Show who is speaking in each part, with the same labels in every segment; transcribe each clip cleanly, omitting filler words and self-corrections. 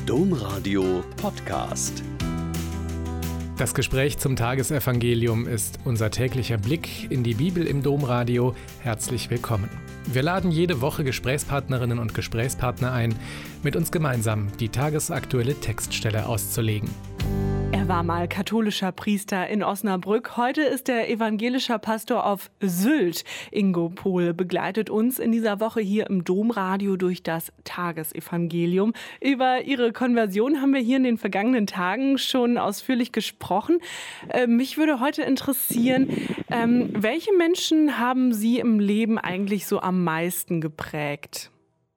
Speaker 1: Domradio Podcast.
Speaker 2: Das Gespräch zum Tagesevangelium ist unser täglicher Blick in die Bibel im Domradio. Herzlich willkommen. Wir laden jede Woche Gesprächspartnerinnen und Gesprächspartner ein, mit uns gemeinsam die tagesaktuelle Textstelle auszulegen.
Speaker 3: Er war mal katholischer Priester in Osnabrück. Heute ist er evangelischer Pastor auf Sylt. Ingo Pohl begleitet uns in dieser Woche hier im Domradio durch das Tagesevangelium. Über Ihre Konversion haben wir hier in den vergangenen Tagen schon ausführlich gesprochen. Mich würde heute interessieren, welche Menschen haben Sie im Leben eigentlich so am meisten geprägt?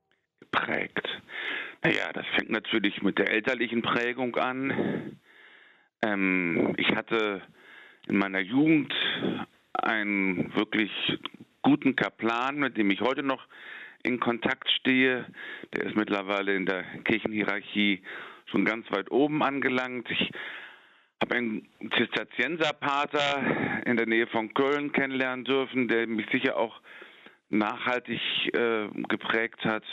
Speaker 4: Naja, das fängt natürlich mit der elterlichen Prägung an. Ich hatte in meiner Jugend einen wirklich guten Kaplan, mit dem ich heute noch in Kontakt stehe. Der ist mittlerweile in der Kirchenhierarchie schon ganz weit oben angelangt. Ich habe einen Zisterzienserpater in der Nähe von Köln kennenlernen dürfen, der mich sicher auch nachhaltig geprägt hat.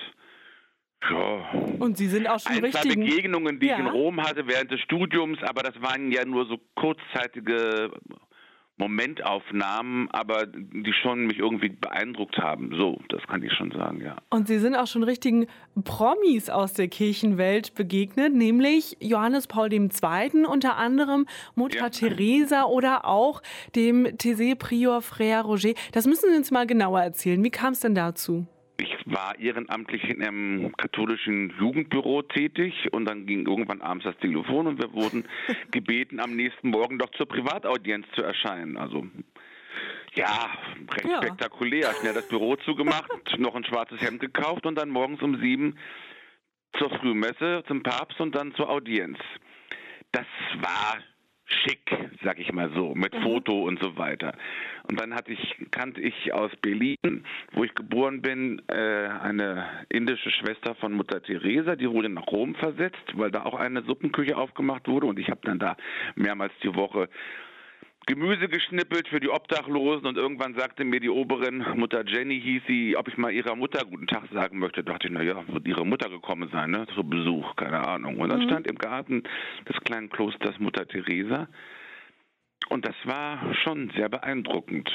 Speaker 4: Ja.
Speaker 3: Und Sie sind auch schon
Speaker 4: richtig. Ein paar Begegnungen, die ich in Rom hatte während des Studiums, aber das waren ja nur so kurzzeitige Momentaufnahmen, aber die schon mich irgendwie beeindruckt haben. So, das kann ich schon sagen, ja.
Speaker 3: Und Sie sind auch schon richtigen Promis aus der Kirchenwelt begegnet, nämlich Johannes Paul II., unter anderem Mutter Teresa oder auch dem Thésée-Prior Frère Roger. Das müssen Sie uns mal genauer erzählen. Wie kam es denn dazu?
Speaker 4: Ich war ehrenamtlich in einem katholischen Jugendbüro tätig und dann ging irgendwann abends das Telefon und wir wurden gebeten, am nächsten Morgen doch zur Privataudienz zu erscheinen. Also ja, recht spektakulär. Schnell das Büro zugemacht, noch ein schwarzes Hemd gekauft und dann morgens um 7 zur Frühmesse zum Papst und dann zur Audienz. Das war schick, sag ich mal so, mit Foto und so weiter. Und dann kannte ich aus Berlin, wo ich geboren bin, eine indische Schwester von Mutter Teresa, die wurde nach Rom versetzt, weil da auch eine Suppenküche aufgemacht wurde und ich habe dann da mehrmals die Woche Gemüse geschnippelt für die Obdachlosen und irgendwann sagte mir die Oberin, Mutter Jenny hieß sie, ob ich mal ihrer Mutter guten Tag sagen möchte. Da dachte ich, naja, wird ihre Mutter gekommen sein, ne? Zu Besuch, keine Ahnung. Und dann stand im Garten des kleinen Klosters Mutter Teresa und das war schon sehr beeindruckend.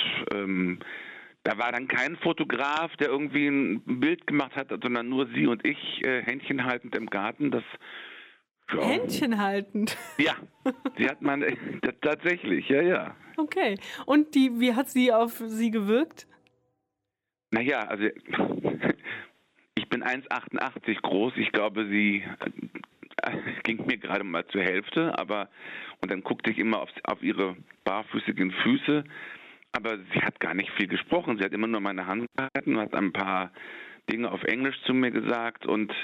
Speaker 4: Da war dann kein Fotograf, der irgendwie ein Bild gemacht hat, sondern nur sie und ich, Händchen haltend im Garten. Das
Speaker 3: Händchen haltend?
Speaker 4: Ja, sie hat man tatsächlich, ja.
Speaker 3: Okay, und wie hat sie auf Sie gewirkt?
Speaker 4: Naja, also ich bin 1,88 groß, ich glaube, sie ging mir gerade mal zur Hälfte, und dann guckte ich immer auf ihre barfüßigen Füße, aber sie hat gar nicht viel gesprochen, sie hat immer nur meine Hand gehalten und hat ein paar Dinge auf Englisch zu mir gesagt und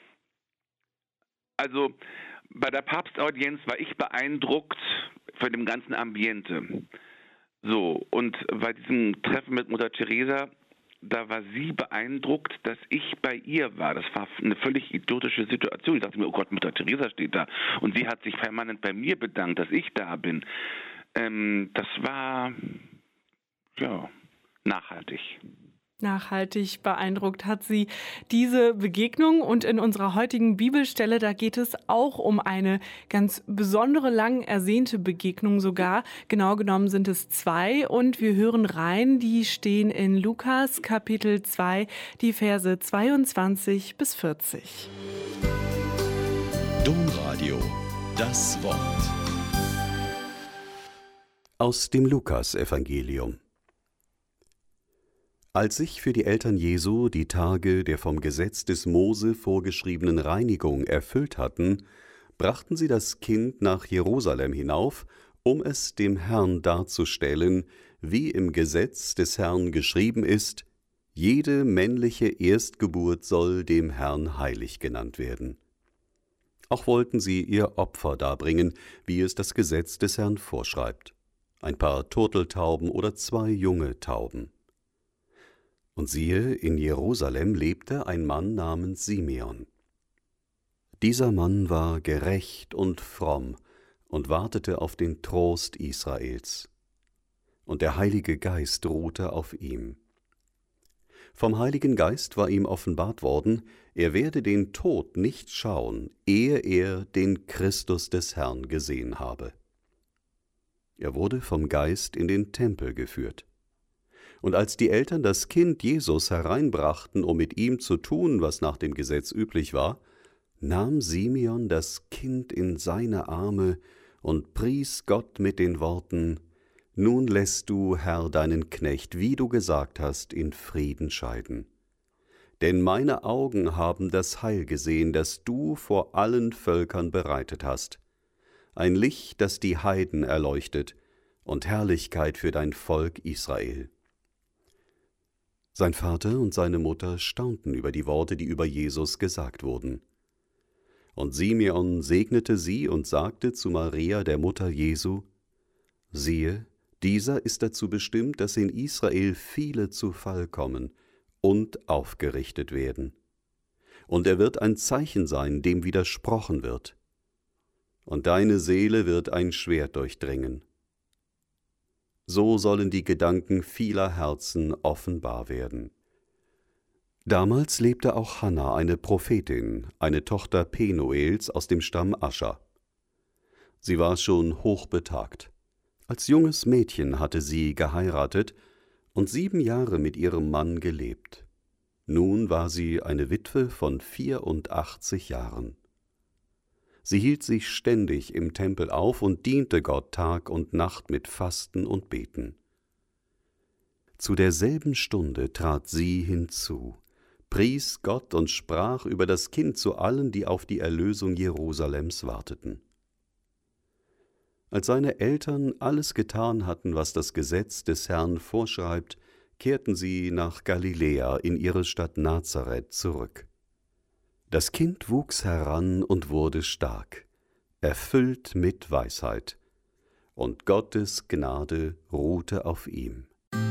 Speaker 4: also bei der Papstaudienz war ich beeindruckt von dem ganzen Ambiente. So, und bei diesem Treffen mit Mutter Teresa, da war sie beeindruckt, dass ich bei ihr war. Das war eine völlig idiotische Situation. Ich dachte mir, oh Gott, Mutter Teresa steht da. Und sie hat sich permanent bei mir bedankt, dass ich da bin. Das war, nachhaltig.
Speaker 3: Nachhaltig beeindruckt hat Sie diese Begegnung und in unserer heutigen Bibelstelle, da geht es auch um eine ganz besondere, lang ersehnte Begegnung sogar. Genau genommen sind es 2 und wir hören rein, die stehen in Lukas Kapitel 2, die Verse 22 bis 40.
Speaker 1: Domradio, das Wort.
Speaker 5: Aus dem Lukas-Evangelium. Als sich für die Eltern Jesu die Tage der vom Gesetz des Mose vorgeschriebenen Reinigung erfüllt hatten, brachten sie das Kind nach Jerusalem hinauf, um es dem Herrn darzustellen, wie im Gesetz des Herrn geschrieben ist: Jede männliche Erstgeburt soll dem Herrn heilig genannt werden. Auch wollten sie ihr Opfer darbringen, wie es das Gesetz des Herrn vorschreibt: ein paar Turteltauben oder 2 junge Tauben. Und siehe, in Jerusalem lebte ein Mann namens Simeon. Dieser Mann war gerecht und fromm und wartete auf den Trost Israels. Und der Heilige Geist ruhte auf ihm. Vom Heiligen Geist war ihm offenbart worden, er werde den Tod nicht schauen, ehe er den Christus des Herrn gesehen habe. Er wurde vom Geist in den Tempel geführt. Und als die Eltern das Kind Jesus hereinbrachten, um mit ihm zu tun, was nach dem Gesetz üblich war, nahm Simeon das Kind in seine Arme und pries Gott mit den Worten: Nun lässt du, Herr, deinen Knecht, wie du gesagt hast, in Frieden scheiden. Denn meine Augen haben das Heil gesehen, das du vor allen Völkern bereitet hast. Ein Licht, das die Heiden erleuchtet, und Herrlichkeit für dein Volk Israel. Sein Vater und seine Mutter staunten über die Worte, die über Jesus gesagt wurden. Und Simeon segnete sie und sagte zu Maria, der Mutter Jesu: Siehe, dieser ist dazu bestimmt, dass in Israel viele zu Fall kommen und aufgerichtet werden. Und er wird ein Zeichen sein, dem widersprochen wird. Und deine Seele wird ein Schwert durchdringen. So sollen die Gedanken vieler Herzen offenbar werden. Damals lebte auch Hannah, eine Prophetin, eine Tochter Penuels aus dem Stamm Ascher. Sie war schon hochbetagt. Als junges Mädchen hatte sie geheiratet und 7 Jahre mit ihrem Mann gelebt. Nun war sie eine Witwe von 84 Jahren. Sie hielt sich ständig im Tempel auf und diente Gott Tag und Nacht mit Fasten und Beten. Zu derselben Stunde trat sie hinzu, pries Gott und sprach über das Kind zu allen, die auf die Erlösung Jerusalems warteten. Als seine Eltern alles getan hatten, was das Gesetz des Herrn vorschreibt, kehrten sie nach Galiläa in ihre Stadt Nazareth zurück. Das Kind wuchs heran und wurde stark, erfüllt mit Weisheit, und Gottes Gnade ruhte auf ihm.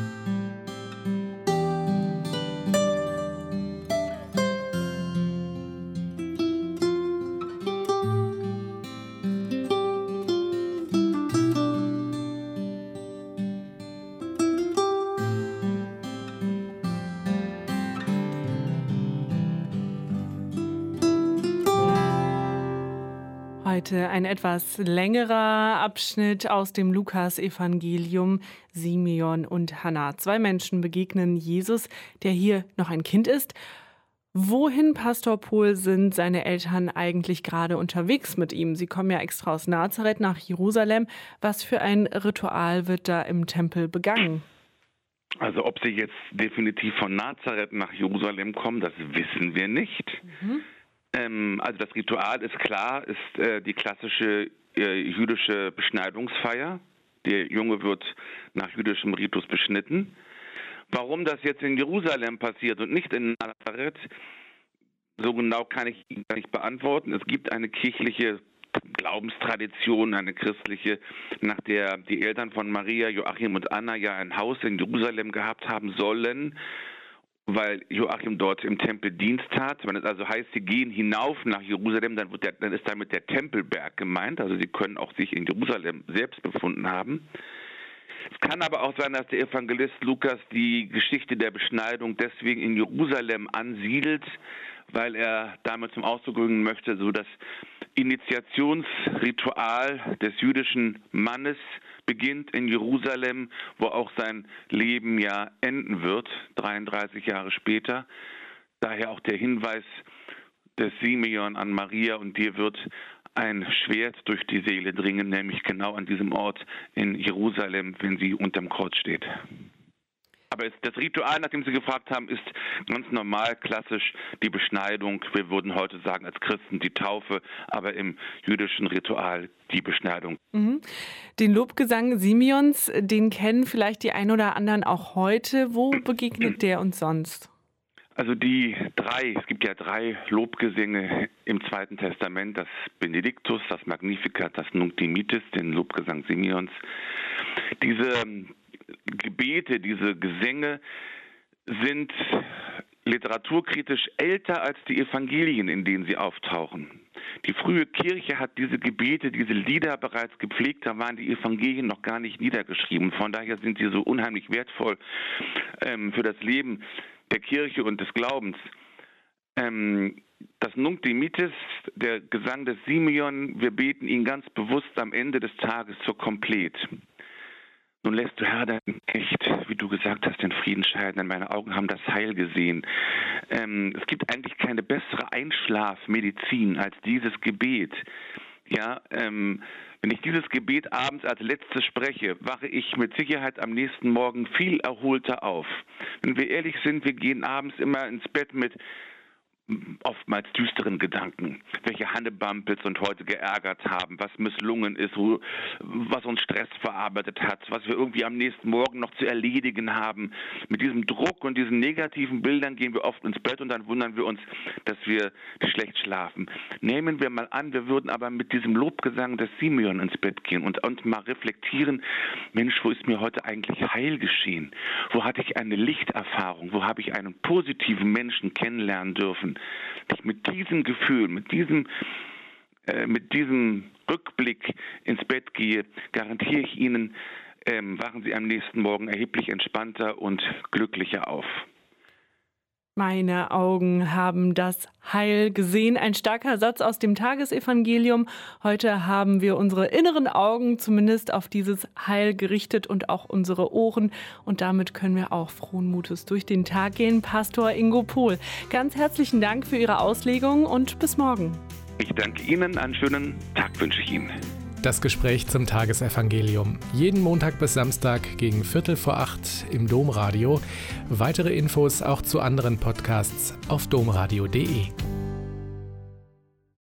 Speaker 3: Heute ein etwas längerer Abschnitt aus dem Lukas-Evangelium. Simeon und Hannah. 2 Menschen begegnen Jesus, der hier noch ein Kind ist. Wohin, Pastor Pohl, sind seine Eltern eigentlich gerade unterwegs mit ihm? Sie kommen ja extra aus Nazareth nach Jerusalem. Was für ein Ritual wird da im Tempel begangen?
Speaker 4: Also ob sie jetzt definitiv von Nazareth nach Jerusalem kommen, das wissen wir nicht. Also das Ritual ist klar, ist die klassische jüdische Beschneidungsfeier. Der Junge wird nach jüdischem Ritus beschnitten. Warum das jetzt in Jerusalem passiert und nicht in Nazareth, so genau kann ich nicht beantworten. Es gibt eine kirchliche Glaubenstradition, eine christliche, nach der die Eltern von Maria, Joachim und Anna ja ein Haus in Jerusalem gehabt haben sollen, weil Joachim dort im Tempel Dienst tat. Wenn es also heißt, sie gehen hinauf nach Jerusalem, dann ist damit der Tempelberg gemeint. Also sie können auch sich in Jerusalem selbst befunden haben. Es kann aber auch sein, dass der Evangelist Lukas die Geschichte der Beschneidung deswegen in Jerusalem ansiedelt, weil er damit zum Ausdruck bringen möchte, so das Initiationsritual des jüdischen Mannes beginnt in Jerusalem, wo auch sein Leben ja enden wird, 33 Jahre später. Daher auch der Hinweis des Simeon an Maria: und dir wird ein Schwert durch die Seele dringen, nämlich genau an diesem Ort in Jerusalem, wenn sie unterm Kreuz steht. Aber das Ritual, nach dem Sie gefragt haben, ist ganz normal, klassisch die Beschneidung. Wir würden heute sagen als Christen die Taufe, aber im jüdischen Ritual die Beschneidung.
Speaker 3: Den Lobgesang Simeons, den kennen vielleicht die ein oder anderen auch heute. Wo begegnet der uns sonst?
Speaker 4: Also es gibt ja 3 Lobgesänge im Zweiten Testament, das Benediktus, das Magnificat, das Nunc Dimittis, den Lobgesang Simeons. Diese Gebete, diese Gesänge sind literaturkritisch älter als die Evangelien, in denen sie auftauchen. Die frühe Kirche hat diese Gebete, diese Lieder bereits gepflegt, da waren die Evangelien noch gar nicht niedergeschrieben. Von daher sind sie so unheimlich wertvoll für das Leben der Kirche und des Glaubens. Das Nunc Dimittis, der Gesang des Simeon, wir beten ihn ganz bewusst am Ende des Tages zur Komplet. Nun lässt du, Herr, dein Knecht, wie du gesagt hast, den Frieden scheiden, denn meine Augen haben das Heil gesehen. Es gibt eigentlich keine bessere Einschlafmedizin als dieses Gebet. Ja, wenn ich dieses Gebet abends als letztes spreche, wache ich mit Sicherheit am nächsten Morgen viel erholter auf. Wenn wir ehrlich sind, wir gehen abends immer ins Bett mit oftmals düsteren Gedanken, welche Hannebampels uns heute geärgert haben, was misslungen ist, was uns Stress verarbeitet hat, was wir irgendwie am nächsten Morgen noch zu erledigen haben. Mit diesem Druck und diesen negativen Bildern gehen wir oft ins Bett und dann wundern wir uns, dass wir schlecht schlafen. Nehmen wir mal an, wir würden aber mit diesem Lobgesang des Simeon ins Bett gehen und mal reflektieren, Mensch, wo ist mir heute eigentlich Heil geschehen? Wo hatte ich eine Lichterfahrung? Wo habe ich einen positiven Menschen kennenlernen dürfen? Ich mit diesem Gefühl, mit diesem Rückblick ins Bett gehe, garantiere ich Ihnen, wachen Sie am nächsten Morgen erheblich entspannter und glücklicher auf.
Speaker 3: Meine Augen haben das Heil gesehen. Ein starker Satz aus dem Tagesevangelium. Heute haben wir unsere inneren Augen zumindest auf dieses Heil gerichtet und auch unsere Ohren. Und damit können wir auch frohen Mutes durch den Tag gehen. Pastor Ingo Pohl, ganz herzlichen Dank für Ihre Auslegung und bis morgen.
Speaker 4: Ich danke Ihnen. Einen schönen Tag wünsche ich Ihnen.
Speaker 2: Das Gespräch zum Tagesevangelium. Jeden Montag bis Samstag gegen 7:45 im Domradio. Weitere Infos auch zu anderen Podcasts auf domradio.de.